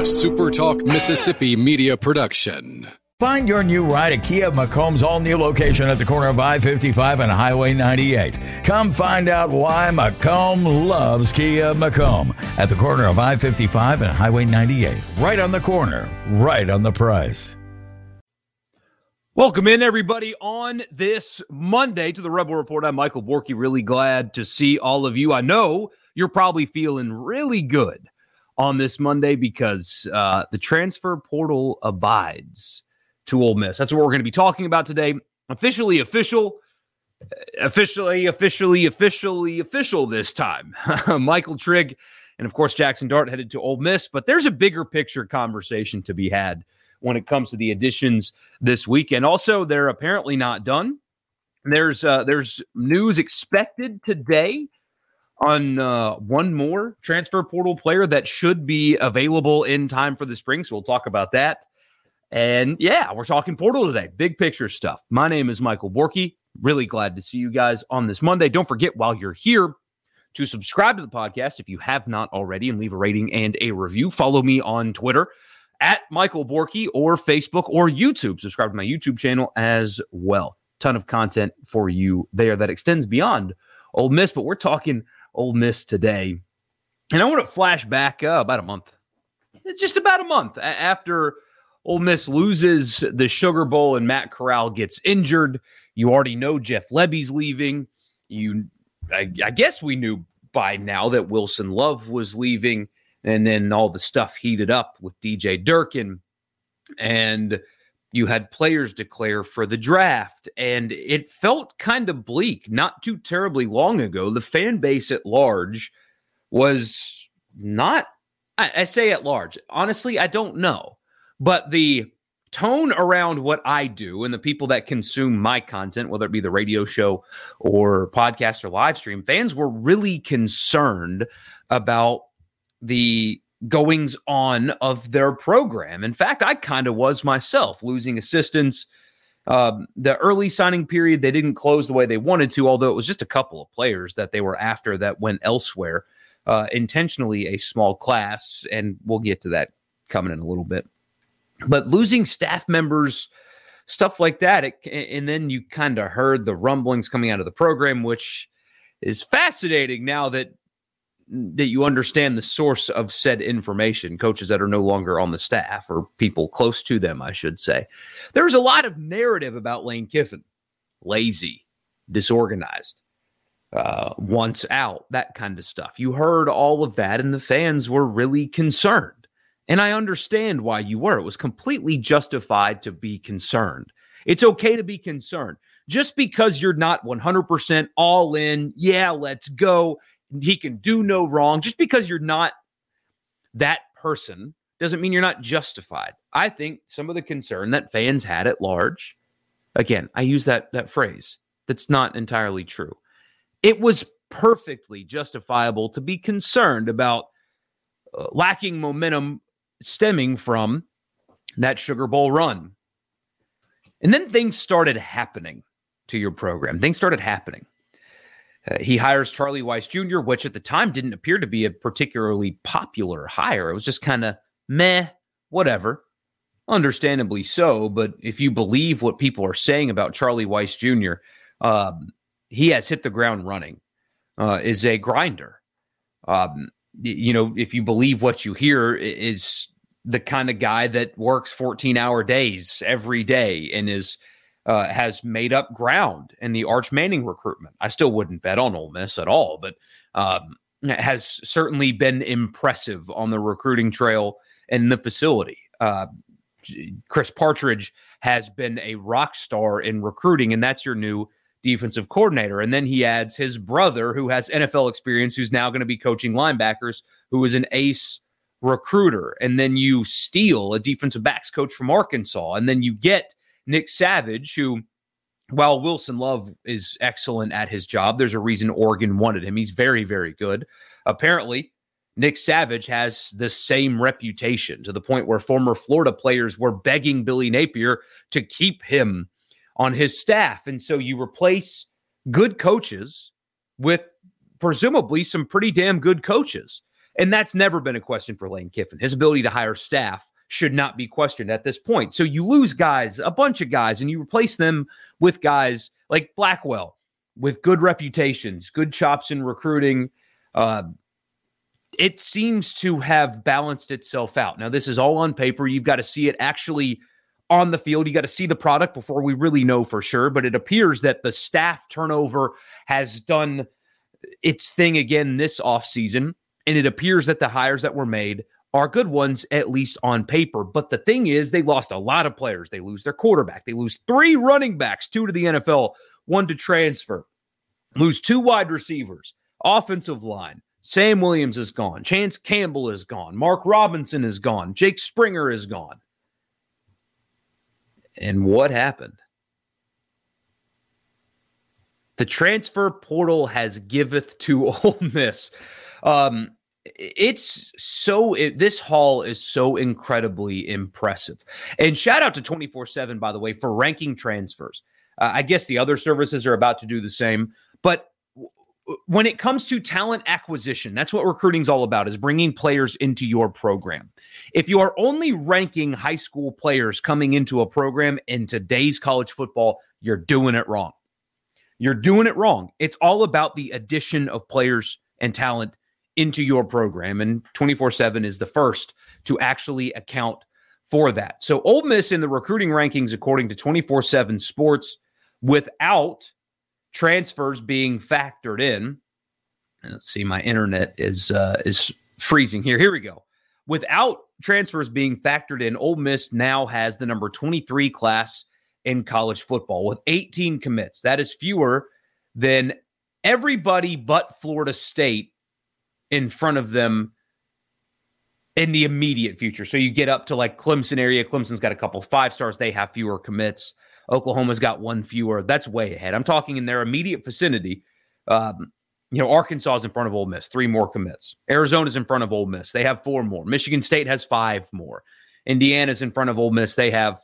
SuperTalk Mississippi media production. Find your new ride at Kia Macomb's all-new location at the corner of I-55 and Highway 98. Come find out why Macomb loves Kia Macomb at the corner of I-55 and Highway 98. Right on the corner, right on the price. Welcome in, everybody, on this Monday to the Rebel Report. I'm Michael Borky. Really glad to see all of you. I know you're probably feeling really good on this Monday because the transfer portal abides to Ole Miss. That's what we're going to be talking about today. Officially official this time. Michael Trigg and, of course, Jackson Dart headed to Ole Miss. But there's a bigger picture conversation to be had when it comes to the additions this weekend. Also, they're apparently not done. There's news expected today on one more transfer portal player that should be available in time for the spring. So we'll talk about that. And yeah, we're talking portal today. Big picture stuff. My name is Michael Borky. Really glad to see you guys on this Monday. Don't forget, while you're here, to subscribe to the podcast if you have not already and leave a rating and a review. Follow me on Twitter at Michael Borky or Facebook or YouTube. Subscribe to my YouTube channel as well. Ton of content for you there that extends beyond Ole Miss, but we're talking Ole Miss today. And I want to flash back about a month. It's just about a month after Ole Miss loses the Sugar Bowl and Matt Corral gets injured. You already know Jeff Lebby's leaving. I guess we knew by now that Wilson Love was leaving, and then all the stuff heated up with DJ Durkin, and you had players declare for the draft, and it felt kind of bleak not too terribly long ago. The fan base at large was not, I say at large, honestly, I don't know. But the tone around what I do and the people that consume my content, whether it be the radio show or podcast or live stream, fans were really concerned about the goings on of their program. In fact, I kind of was myself, losing assistants. The early signing period, they didn't close the way they wanted to, although it was just a couple of players that they were after that went elsewhere. Intentionally a small class, and we'll get to that coming in a little bit. But losing staff members, stuff like that, and then you kind of heard the rumblings coming out of the program, which is fascinating now that you understand the source of said information, coaches that are no longer on the staff or people close to them, I should say. There's a lot of narrative about Lane Kiffin. Lazy, disorganized, once out, that kind of stuff. You heard all of that, and the fans were really concerned. And I understand why you were. It was completely justified to be concerned. It's okay to be concerned. Just because you're not 100% all in, yeah, let's go, he can do no wrong. Just because you're not that person doesn't mean you're not justified. I think some of the concern that fans had at large, again, I use that phrase, that's not entirely true. It was perfectly justifiable to be concerned about lacking momentum stemming from that Sugar Bowl run. And then things started happening to your program. Things started happening. He hires Charlie Weis Jr., which at the time didn't appear to be a particularly popular hire. It was just kind of meh, whatever. Understandably so, but if you believe what people are saying about Charlie Weis Jr., he has hit the ground running, is a grinder. If you believe what you hear, is the kind of guy that works 14-hour days every day and has made up ground in the Arch Manning recruitment. I still wouldn't bet on Ole Miss at all, but has certainly been impressive on the recruiting trail and the facility. Chris Partridge has been a rock star in recruiting, and that's your new defensive coordinator. And then he adds his brother, who has NFL experience, who's now going to be coaching linebackers, who is an ace recruiter. And then you steal a defensive backs coach from Arkansas. And then you get Nick Savage, who, while Wilson Love is excellent at his job, there's a reason Oregon wanted him. He's very, very good. Apparently, Nick Savage has the same reputation, to the point where former Florida players were begging Billy Napier to keep him on his staff. And so you replace good coaches with presumably some pretty damn good coaches. And that's never been a question for Lane Kiffin. His ability to hire staff should not be questioned at this point. So you lose guys, a bunch of guys, and you replace them with guys like Blackwell with good reputations, good chops in recruiting. It seems to have balanced itself out. Now, this is all on paper. You've got to see it actually on the field. You got to see the product before we really know for sure. But it appears that the staff turnover has done its thing again this offseason. And it appears that the hires that were made are good ones, at least on paper. But the thing is, they lost a lot of players. They lose their quarterback. They lose 3 running backs, 2 to the NFL, 1 to transfer. Lose 2 wide receivers, offensive line. Sam Williams is gone. Chance Campbell is gone. Mark Robinson is gone. Jake Springer is gone. And what happened? The portal has giveth to Ole Miss. This haul is so incredibly impressive. And shout out to 24/7, by the way, for ranking transfers. I guess the other services are about to do the same. But when it comes to talent acquisition, that's what recruiting is all about, is bringing players into your program. If you are only ranking high school players coming into a program in today's college football, you're doing it wrong. You're doing it wrong. It's all about the addition of players and talent into your program, and 24/7 is the first to actually account for that. So Ole Miss in the recruiting rankings, according to 24/7 Sports, without transfers being factored in, and let's see, my internet is freezing here. Here we go. Without transfers being factored in, Ole Miss now has the number 23 class in college football with 18 commits. That is fewer than everybody but Florida State in front of them in the immediate future. So you get up to like Clemson area. Clemson's got a couple 5-stars. They have fewer commits. Oklahoma's got 1 fewer. That's way ahead. I'm talking in their immediate vicinity. Arkansas is in front of Ole Miss, 3 more commits. Arizona's in front of Ole Miss. They have 4 more. Michigan State has 5 more. Indiana's in front of Ole Miss. They have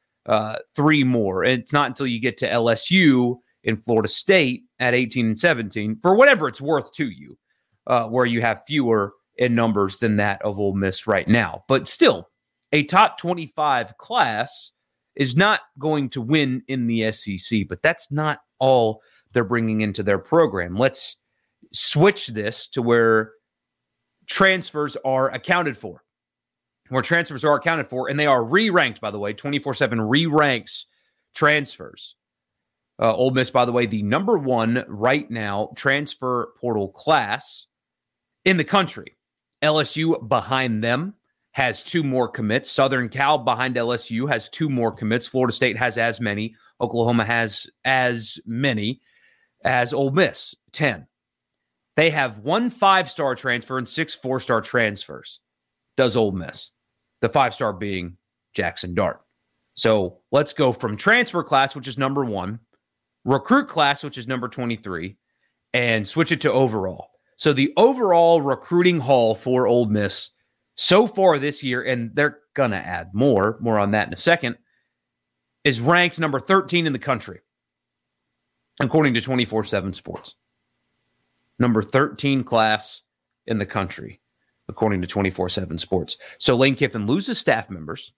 3 more. And it's not until you get to LSU in Florida State at 18 and 17, for whatever it's worth to you, where you have fewer in numbers than that of Ole Miss right now. But still, a top 25 class is not going to win in the SEC, but that's not all they're bringing into their program. Let's switch this to where transfers are accounted for. And they are re-ranked, by the way. 24/7 re-ranks transfers. Ole Miss, by the way, the number 1 right now transfer portal class in the country. LSU behind them has 2 more commits. Southern Cal behind LSU has 2 more commits. Florida State has as many. Oklahoma has as many as Ole Miss, 10. They have 1 5-star transfer and 6 4-star transfers, does Ole Miss. The 5-star being Jackson Dart. So let's go from transfer class, which is number 1, recruit class, which is number 23, and switch it to overall. So the overall recruiting haul for Ole Miss so far this year, and they're going to add more on that in a second, is ranked number 13 in the country, according to 24/7 Sports. Number 13 class in the country, according to 24/7 Sports. So Lane Kiffin loses staff members.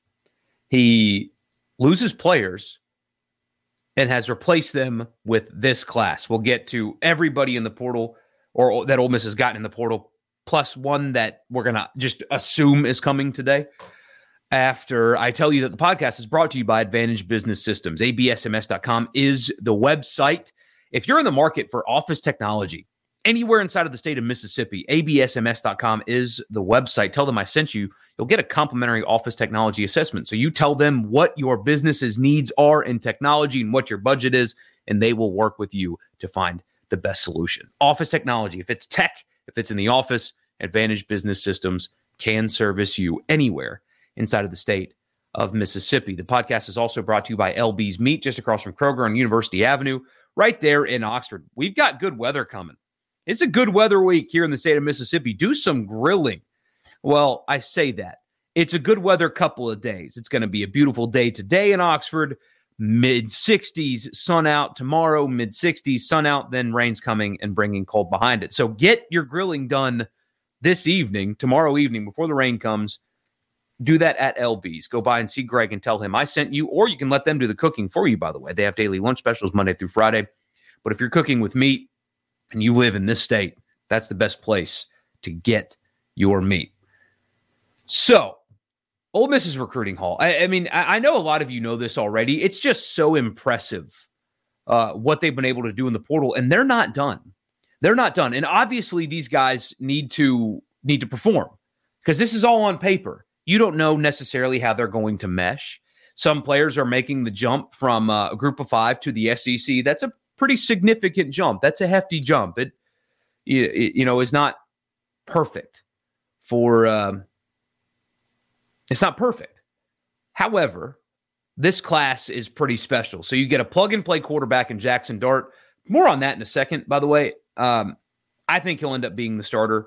He loses players and has replaced them with this class. We'll get to everybody in the portal, or that Ole Miss has gotten in the portal, plus 1 that we're going to just assume is coming today, after I tell you that the podcast is brought to you by Advantage Business Systems. ABSMS.com is the website. If you're in the market for office technology anywhere inside of the state of Mississippi, ABSMS.com is the website. Tell them I sent you. You'll get a complimentary office technology assessment. So you tell them what your business's needs are in technology and what your budget is, and they will work with you to find the best solution. Office technology. If it's tech, if it's in the office, Advantage Business Systems can service you anywhere inside of the state of Mississippi. The podcast is also brought to you by LB's Meat, just across from Kroger on University Avenue, right there in Oxford. We've got good weather coming. It's a good weather week here in the state of Mississippi. Do some grilling. Well, I say that. It's a good weather couple of days. It's going to be a beautiful day today in Oxford. Mid-60s, sun out tomorrow, mid-60s, sun out, then rain's coming and bringing cold behind it. So get your grilling done this evening, tomorrow evening, before the rain comes, do that at LB's. Go by and see Greg and tell him I sent you, or you can let them do the cooking for you, by the way. They have daily lunch specials Monday through Friday. But if you're cooking with meat and you live in this state, that's the best place to get your meat. So, Ole Miss's recruiting haul. I know a lot of you know this already. It's just so impressive what they've been able to do in the portal, and they're not done. They're not done. And obviously, these guys need to perform because this is all on paper. You don't know necessarily how they're going to mesh. Some players are making the jump from a group of 5 to the SEC. That's a pretty significant jump. That's a hefty jump. It is not perfect for. It's not perfect. However, this class is pretty special. So you get a plug-and-play quarterback in Jackson Dart. More on that in a second, by the way. I think he'll end up being the starter.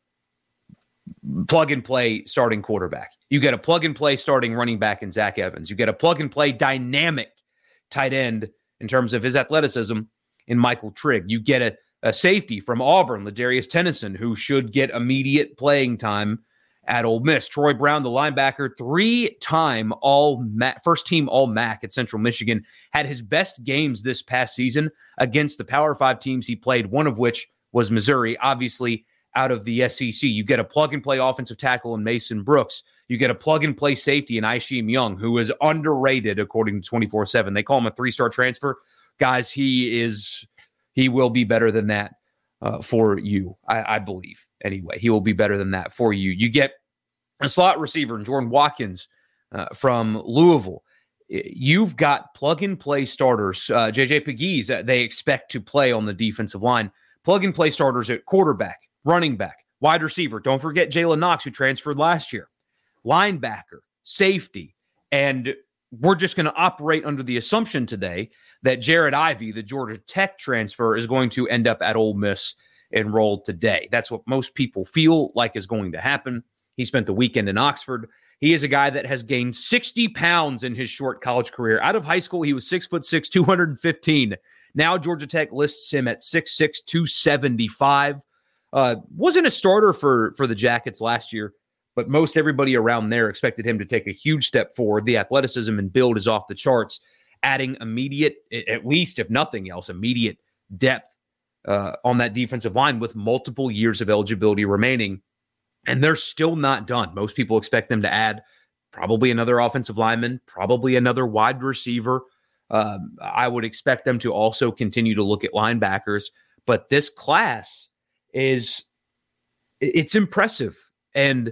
Plug-and-play starting quarterback. You get a plug-and-play starting running back in Zach Evans. You get a plug-and-play dynamic tight end in terms of his athleticism in Michael Trigg. You get a safety from Auburn, Ladarius Tennyson, who should get immediate playing time at Ole Miss. Troy Brown, the linebacker, 3-time first-team All-MAC at Central Michigan, had his best games this past season against the Power 5 teams he played, one of which was Missouri, obviously out of the SEC. You get a plug-and-play offensive tackle in Mason Brooks. You get a plug-and-play safety in Isheem Young, who is underrated according to 24/7. They call him a 3-star transfer. Guys, he will be better than that for you, I believe. Anyway, he will be better than that for you. You get a slot receiver in Jordan Watkins from Louisville. You've got plug-and-play starters. J.J. Pegues, they expect to play on the defensive line. Plug-and-play starters at quarterback, running back, wide receiver. Don't forget Jalen Knox, who transferred last year. Linebacker, safety. And we're just going to operate under the assumption today that Jared Ivey, the Georgia Tech transfer, is going to end up at Ole Miss enrolled today. That's what most people feel like is going to happen. He spent the weekend in Oxford. He is a guy that has gained 60 pounds in his short college career. Out of high school, he was 6'6", 215. Now Georgia Tech lists him at 6'6", 275. Wasn't a starter for the Jackets last year, but most everybody around there expected him to take a huge step forward. The athleticism and build is off the charts, adding immediate, at least if nothing else, immediate depth on that defensive line with multiple years of eligibility remaining. And they're still not done. Most people expect them to add probably another offensive lineman, probably another wide receiver. I would expect them to also continue to look at linebackers. But this class it's impressive. And,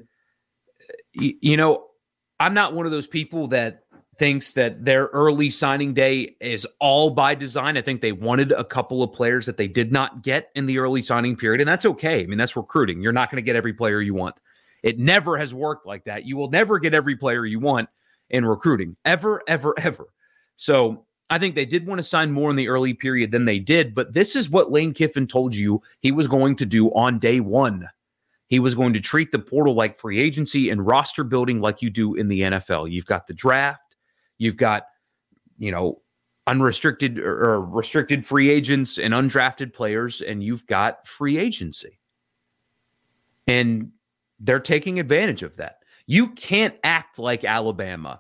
I'm not one of those people that thinks that their early signing day is all by design. I think they wanted a couple of players that they did not get in the early signing period, and that's okay. I mean, that's recruiting. You're not going to get every player you want. It never has worked like that. You will never get every player you want in recruiting, ever, ever, ever. So I think they did want to sign more in the early period than they did, but this is what Lane Kiffin told you he was going to do on day one. He was going to treat the portal like free agency and roster building like you do in the NFL. You've got the draft. You've got, unrestricted or restricted free agents and undrafted players, and you've got free agency. And they're taking advantage of that. You can't act like Alabama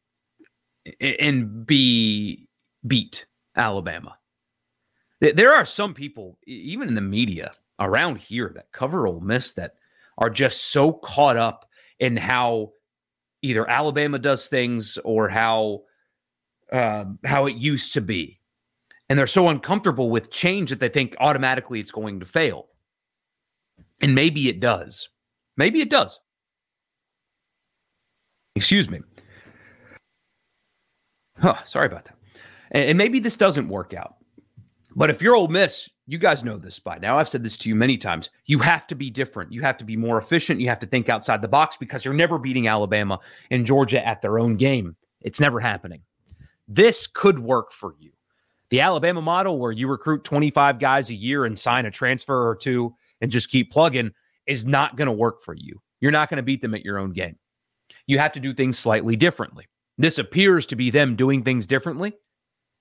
and beat Alabama. There are some people, even in the media around here, that cover Ole Miss that are just so caught up in how either Alabama does things or how it used to be. And they're so uncomfortable with change that they think automatically it's going to fail. And maybe it does. Maybe it does. Excuse me. Sorry about that. And maybe this doesn't work out. But if you're Ole Miss, you guys know this by now. I've said this to you many times. You have to be different. You have to be more efficient. You have to think outside the box because you're never beating Alabama and Georgia at their own game. It's never happening. This could work for you. The Alabama model where you recruit 25 guys a year and sign a transfer or two and just keep plugging is not going to work for you. You're not going to beat them at your own game. You have to do things slightly differently. This appears to be them doing things differently.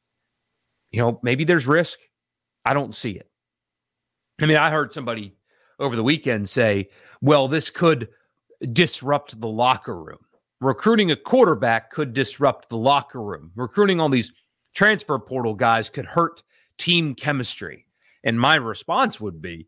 Maybe there's risk. I don't see it. I mean, I heard somebody over the weekend say, well, this could disrupt the locker room. Recruiting a quarterback could disrupt the locker room. Recruiting all these transfer portal guys could hurt team chemistry. And my response would be,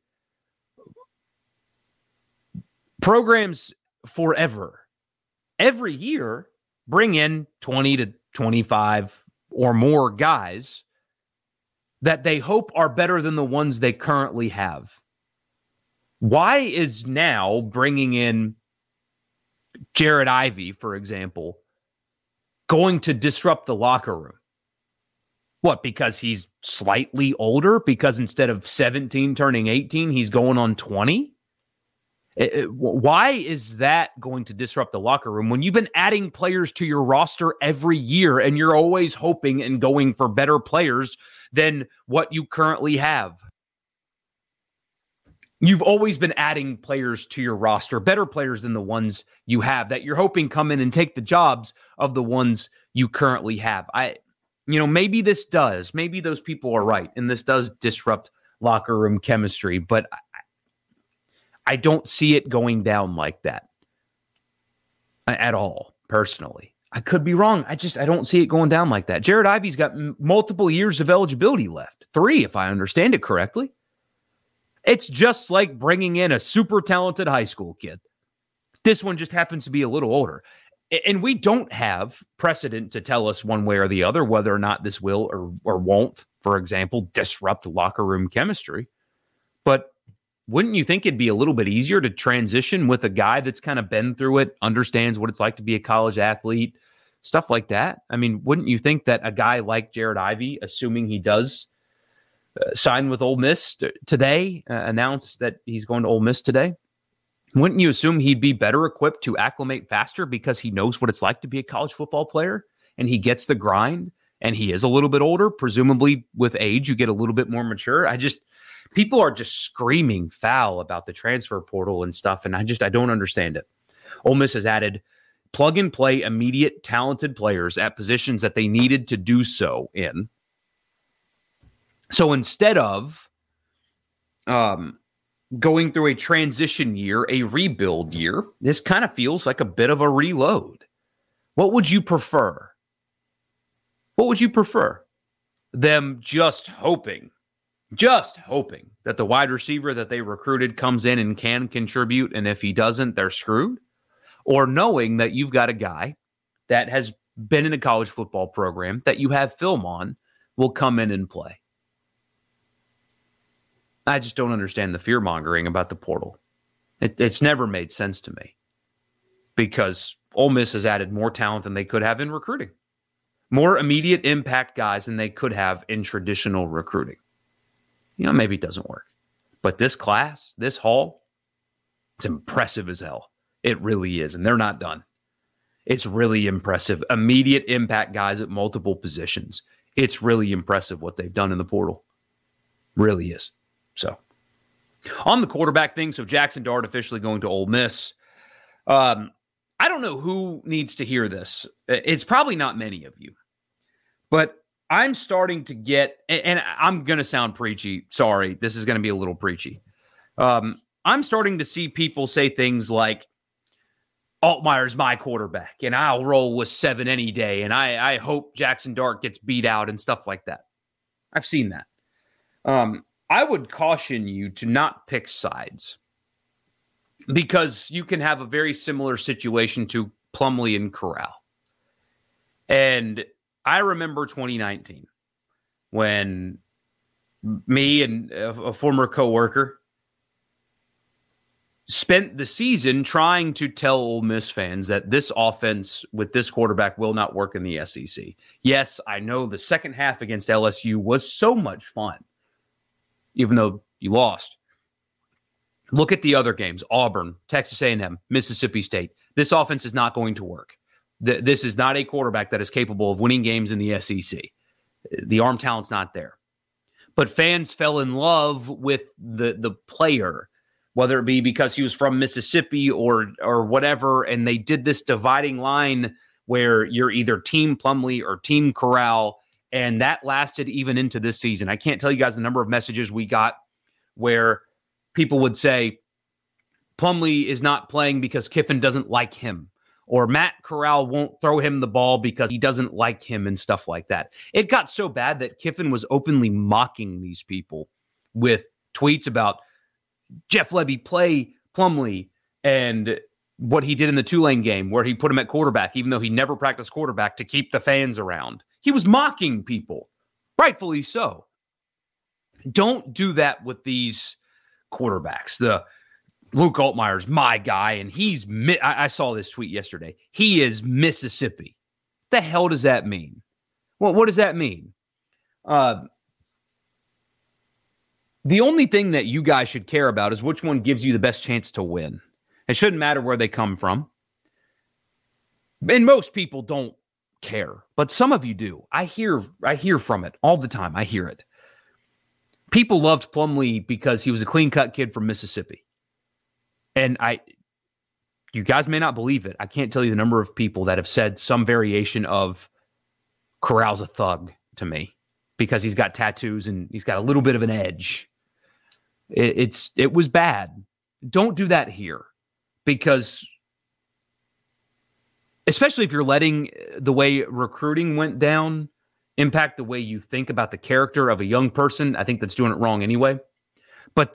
programs forever, every year, bring in 20 to 25 or more guys that they hope are better than the ones they currently have. Why is now bringing in Jared Ivey, for example, going to disrupt the locker room? What, because he's slightly older? Because instead of 17 turning 18, he's going on 20? Why is that going to disrupt the locker room when you've been adding players to your roster every year and you're always hoping and going for better players than what you currently have? You've always been adding players to your roster, better players than the ones you have, that you're hoping come in and take the jobs of the ones you currently have. Maybe maybe those people are right, and this does disrupt locker room chemistry, but I don't see it going down like that at all, personally. I could be wrong. I don't see it going down like that. Jared Ivey's got multiple years of eligibility left. 3, if I understand it correctly. It's just like bringing in a super talented high school kid. This one just happens to be a little older. And we don't have precedent to tell us one way or the other whether or not this will or won't, for example, disrupt locker room chemistry. But wouldn't you think it'd be a little bit easier to transition with a guy that's kind of been through it, understands what it's like to be a college athlete, stuff like that? I mean, wouldn't you think that a guy like Jared Ivey, assuming he does sign with Ole Miss today, announced that he's going to Ole Miss today, wouldn't you assume he'd be better equipped to acclimate faster because he knows what it's like to be a college football player and he gets the grind and he is a little bit older? Presumably with age, you get a little bit more mature. People are just screaming foul about the transfer portal and stuff, and I don't understand it. Ole Miss has added plug-and-play, immediate, talented players at positions that they needed to do so in. So instead of going through a transition year, a rebuild year, this kind of feels like a bit of a reload. What would you prefer? What would you prefer? Them just hoping that the wide receiver that they recruited comes in and can contribute, and if he doesn't, they're screwed? Or knowing that you've got a guy that has been in a college football program that you have film on will come in and play? I just don't understand the fear-mongering about the portal. It's never made sense to me because Ole Miss has added more talent than they could have in recruiting. More immediate impact guys than they could have in traditional recruiting. Maybe it doesn't work. But this class, this haul, it's impressive as hell. It really is. And they're not done. It's really impressive. Immediate impact guys at multiple positions. It's really impressive what they've done in the portal. Really is. So, on the quarterback thing, so Jackson Dart officially going to Ole Miss. I don't know who needs to hear this. It's probably not many of you. But I'm starting to get, and I'm going to sound preachy. Sorry, this is going to be a little preachy. I'm starting to see people say things like, Altmaier's my quarterback, and I'll roll with 7 any day, and I hope Jackson Dart gets beat out and stuff like that. I've seen that. I would caution you to not pick sides because you can have a very similar situation to Plumlee and Corral. And I remember 2019 when me and a former coworker spent the season trying to tell Ole Miss fans that this offense with this quarterback will not work in the SEC. Yes, I know the second half against LSU was so much fun, even though you lost. Look at the other games: Auburn, Texas A&M, Mississippi State. This offense is not going to work. This is not a quarterback that is capable of winning games in the SEC. The arm talent's not there. But fans fell in love with the player, whether it be because he was from Mississippi or whatever, and they did this dividing line where you're either Team Plumlee or Team Corral, and that lasted even into this season. I can't tell you guys the number of messages we got where people would say, Plumlee is not playing because Kiffin doesn't like him, or Matt Corral won't throw him the ball because he doesn't like him and stuff like that. It got so bad that Kiffin was openly mocking these people with tweets about Jeff Lebby play Plumlee and what he did in the Tulane game where he put him at quarterback, even though he never practiced quarterback, to keep the fans around. He was mocking people, rightfully so. Don't do that with these quarterbacks. The Luke Altmaier's my guy, and I saw this tweet yesterday. He is Mississippi. What the hell does that mean? Well, what does that mean? The only thing that you guys should care about is which one gives you the best chance to win. It shouldn't matter where they come from. And most people don't care, but some of you do. I hear from it all the time. I hear it. People loved Plumlee because he was a clean-cut kid from Mississippi. And you guys may not believe it. I can't tell you the number of people that have said some variation of Corral's a thug to me because he's got tattoos and he's got a little bit of an edge. It was bad. Don't do that here, because especially if you're letting the way recruiting went down impact the way you think about the character of a young person, I think that's doing it wrong anyway. But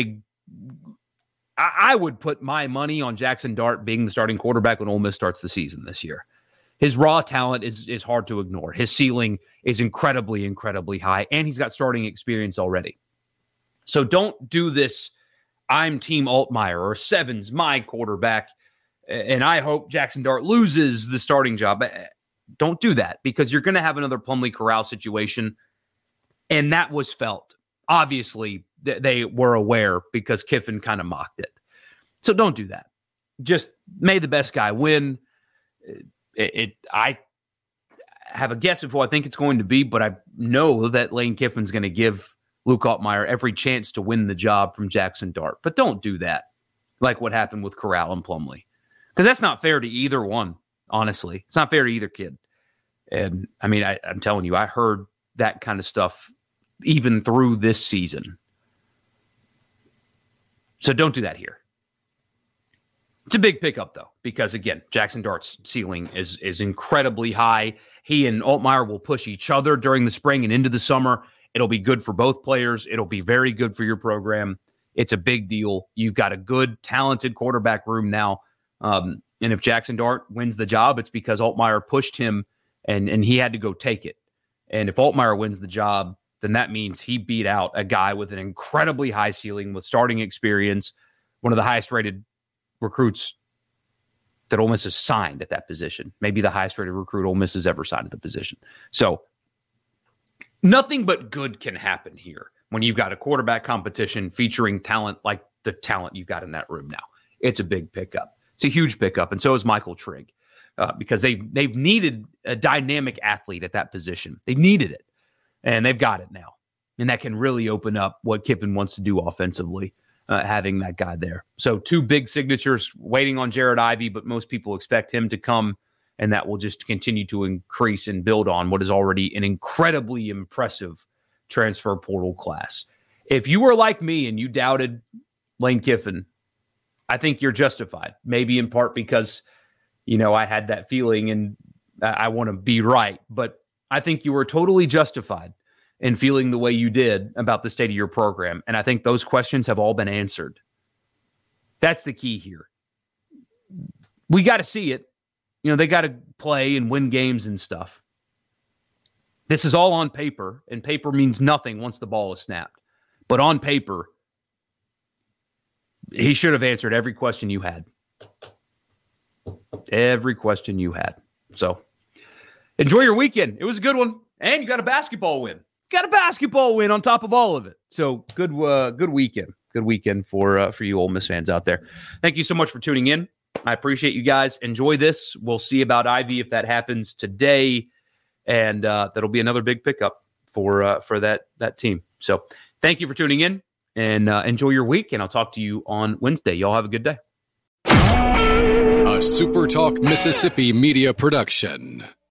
I would put my money on Jackson Dart being the starting quarterback when Ole Miss starts the season this year. His raw talent is hard to ignore. His ceiling is incredibly, incredibly high, and he's got starting experience already. So don't do this, I'm Team Altmaier, or Seven's my quarterback, and I hope Jackson Dart loses the starting job. Don't do that, because you're going to have another Plumlee Corral situation, and that was felt. Obviously, they were aware because Kiffin kind of mocked it. So don't do that. Just may the best guy win. I have a guess of who I think it's going to be, but I know that Lane Kiffin's going to give Luke Altmaier every chance to win the job from Jackson Dart. But don't do that like what happened with Corral and Plumlee, because that's not fair to either one, honestly. It's not fair to either kid. And, I mean, I'm telling you, I heard that kind of stuff even through this season. So don't do that here. It's a big pickup, though, because, again, Jackson Dart's ceiling is incredibly high. He and Altmaier will push each other during the spring and into the summer. It'll be good for both players. It'll be very good for your program. It's a big deal. You've got a good, talented quarterback room now. And if Jackson Dart wins the job, it's because Altmaier pushed him and he had to go take it. And if Altmaier wins the job, then that means he beat out a guy with an incredibly high ceiling, with starting experience, one of the highest rated recruits that Ole Miss has signed at that position. Maybe the highest rated recruit Ole Miss has ever signed at the position. So nothing but good can happen here when you've got a quarterback competition featuring talent like the talent you've got in that room now. It's a big pickup. It's a huge pickup, and so is Michael Trigg, because they've needed a dynamic athlete at that position. They needed it, and they've got it now. And that can really open up what Kiffin wants to do offensively, having that guy there. So 2 big signatures waiting on Jared Ivey, but most people expect him to come, and that will just continue to increase and build on what is already an incredibly impressive transfer portal class. If you were like me and you doubted Lane Kiffin, I think you're justified. Maybe in part because, I had that feeling and I want to be right. But I think you were totally justified in feeling the way you did about the state of your program. And I think those questions have all been answered. That's the key here. We got to see it. They got to play and win games and stuff. This is all on paper, and paper means nothing once the ball is snapped. But on paper, he should have answered every question you had. Every question you had. So enjoy your weekend. It was a good one. And you got a basketball win. Got a basketball win on top of all of it. So good weekend. Good weekend for you Ole Miss fans out there. Thank you so much for tuning in. I appreciate you guys. Enjoy this. We'll see about Ivy if that happens today. And that'll be another big pickup for that team. So thank you for tuning in, and enjoy your week. And I'll talk to you on Wednesday. Y'all have a good day. A SuperTalk Mississippi media production.